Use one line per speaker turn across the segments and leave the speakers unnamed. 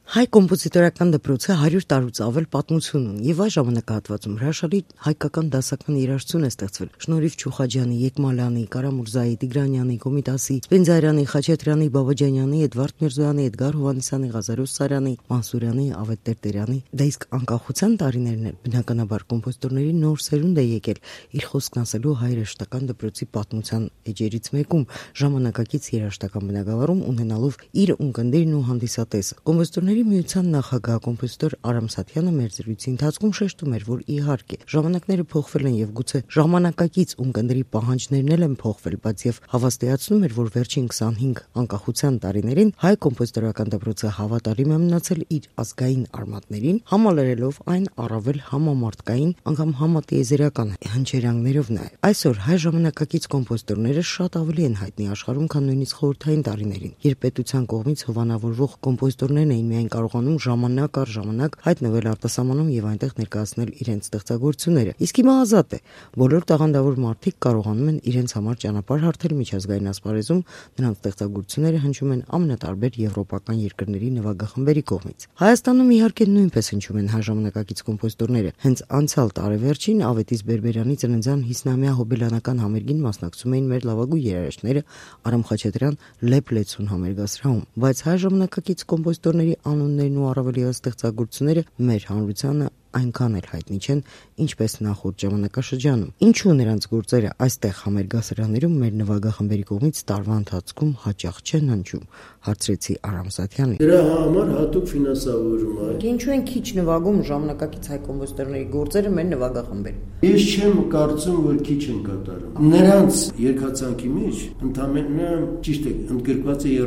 Հայ կոմպոզիտորական դպրոցը 100 տարուց ավել պատմություն ունի եւ այս ժամանակահատվածում հրաշալի հայկական դասական երաժշտություն է ստեղծվել շնորհիվ Չուխաջյանի, Եկմալյանի, Կարամուրզայի, Տիգրանյանի, Կոմիտասի, Սպենզարյանի, Խաչատրյանի, Բաբաջանյանի, Էդվարդ Միրզոյանի, Էդգար Հովհաննիսյանի, Ղազարոս Սարյանի, Մանսուրյանի, Ավետ Տերտերյանի։ Դա իսկ անկախության տարիներն էլ բնականաբար կոմպոզիտորների նոր սերունդ է եկել իր խոսքն ասելու հայ երաժշտական դպրոցի պատմության էջերից մեկում ժամանակակից երաժշտական բնագավառում ունենալով իր ունկնդիրն ու հանդիսատեսը։ Կոմպոզիտորների միության նախագահ կոմպոզիտոր Արամ Սաթյանը մեր զրույցի ընթացքում շեշտում էր, որ իհարկե ժամանակները փոխվել են եւ գուցե ժամանակակից ունկնդրի պահանջներն էլ են փոխվել, բայց եւ հավաստիացնում էր, որ վերջին 25 անկախության տարիներին հայ կոմպոզիտորական դպրոցը հավատարիմ է մնացել իր ազգային արմատներին, համալրելով այն առավել համամարտկային, անգամ համատիեզերական հնչերանգներով նաեւ։ Այսօր հայ ժամանակակից կոմպոզիտորները շատ ավելի են հայտնի աշխարհում, քան նույնիսկ խորհրդային տարիներին, երբ պետության կողմից հովանավորվող կոմպոզիտորներն էին միայն կարողանում ժամանակ առ ժամանակ հայտնվել արտասահմանում եւ այնտեղ ներկայացնել իրենց ստեղծագործությունները։ Իսկ հիմա ազատ է։ Բոլոր տաղանդավոր մարդիկ կարողանում են իրենց համար ճանապարհ հարթել միջազգային ասպարեզում, նրանց ստեղծագործությունները հնչում են ամենատարբեր եվրոպական երկրների նվագախմբերի կողմից։ Հայաստանում իհարկե նույնպես հնչում են հայ ժամանակակից կոմպոզիտորները։ Հենց անցյալ տարեվերջին Ավետիս Բերբերյանի ծննդյան 50-ամյա հոբելյանական համերգին մասնակցում էին մեր լավագույն երաժիշտները Արամ Խաչատրյան, Լեփ Լեցուն համերգասրահում։ Բայց հայ ժամանակակից կոմպոզիտորների անուններն ու առավել ևս ստեղծագործությունները մեր հանրությանը այնքան էլ հայտնի չեն, ինչպես նախորդ ժամանակաշրջանում։ Ինչու նրանց գործերը այստեղ համերգասրահներում մեր նվագախմբերի կողմից տարվա ընթացքում հաճախ չեն հնչում, հարցրեցի Արամ Սաթյանին։
Դրա համար հատուկ ֆինանսավորում է։
Ինչու են քիչ նվագում ժամանակակից հայ կոմպոզիտորների գործերը մեր նվագախմբերում։
Ես չեմ կարծում, որ քիչ են կատարում։ Նրանց երկացանքի մեջ ընդամենը ճիշտ է ընդգրկված է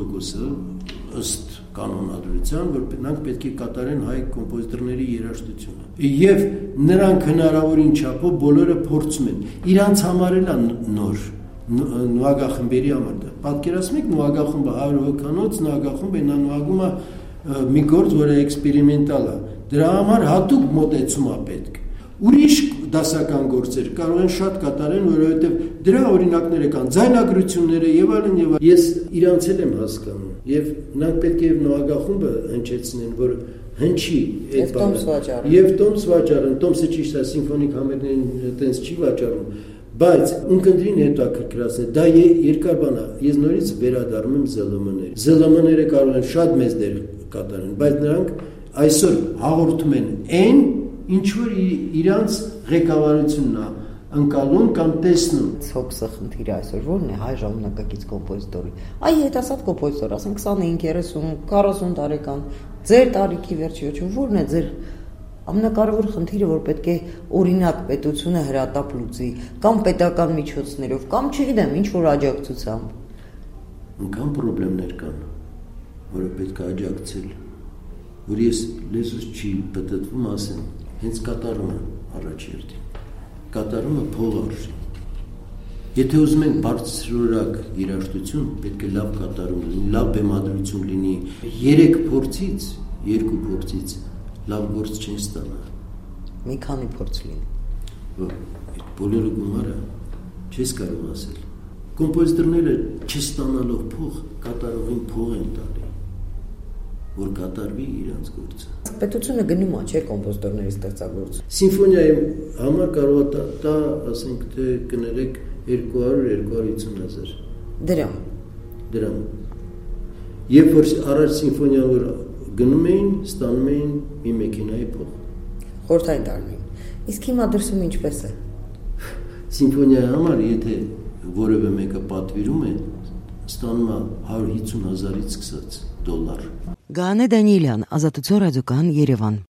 30%-ը ըստ կանոնադրության, որ նրանք պետք է կատարեն հայ կոմպոզիտորների երաժշտությունը։ Եվ նրանք հնարավորին չափով բոլորը փորձում են։ Իրանց համար էլ նոր նվագախմբերի համար։ Պատկերացնում եք նվագախումբը 100 հոգանոց նվագախումբ է, նա նվագում է մի գործ, որը էքսպերիմենտալ է։ Դրա համար հատուկ մոտեցում է պետք։ Ուրիշ դասական գործեր կարող են շատ կատարեն, որովհետև դրա օրինակները կան, ձայնագրությունները եւ այլն եւ այլն։ Ես իրանց եմ հասկանում եւ նրանք պետք է նվագախումբը հնչեցնեն, որ հնչի այդ բանը։ Եվ տոմս վաճառեն, տոմսը ճիշտ է, սիմֆոնիկ համերգներին այտենց չի վաճառում, բայց ունկնդրին հետաքրքրացնել, դա երկար բան է։ Ես նորից վերադառնում եմ ԶԼՄ-ները։ ԶԼՄ-ները կարող են շատ մեծ դեր կատարեն, բայց նրանք այսօր հաղորդում են այն, ինչ որ իրանց ղեկավարությունն է ընկալում կամ տեսնում։
Ցոքսը խնդիրը այսօր ո՞րն է հայ ժամանակակից կոմպոզիտորի։ Այ հետասավ կոմպոզիտոր, ասենք 25, 30, 40 տարեկան, ձեր տարիքի վերջի ո՞րն է ձեր ամենակարևոր խնդիրը, որ պետք է օրինակ պետությունը հրատապ լուծի, կամ պետական միջոցներով, կամ չգիտեմ, ինչ որ աջակցությամբ։
Անկամ խնդիրներ կան, որը պետք է աջակցել, որ ես լեզուս չի պատտվում ասեմ, հենց կատարումը առաջերտին։ Կատարումը փող արժի։ Եթե ուզում ենք բարձրորակ երաժշտություն, պետք է լավ կատարում լինի, լավ բեմադրություն լինի։ 3 փորձից, 2 փորձից լավ գործ չեն ստանա։
Մի քանի փորձ լինի։
Այդ բոլորը գումարը չես կարող ասել։ Կոմպոզիտորները չստանալով փող, կատարողին փող են տալի, որ կատարվի իրանց գործը։
Պետությունը գնում է, չէ՞, կոմպոզիտորների ստեղծագործություն։
Սիմֆոնիայի համար կարող է տա, ասենք թե կներեք 200-250 հազար դրամ։ Երբ որ առաջ սիմֆոնիան որ գնում էին, ստանում էին մի մեքենայի փող։
Խորհրդային տարիներին։ Իսկ հիմա դրսում ինչպես է։
Սիմֆոնիայի համար, եթե որևէ մեկը պատվիրում է, ստանում է 150 հազարից սկսած $։
Գանե Դանիելյան, Ազատություն ռադիոկայան, Երևան։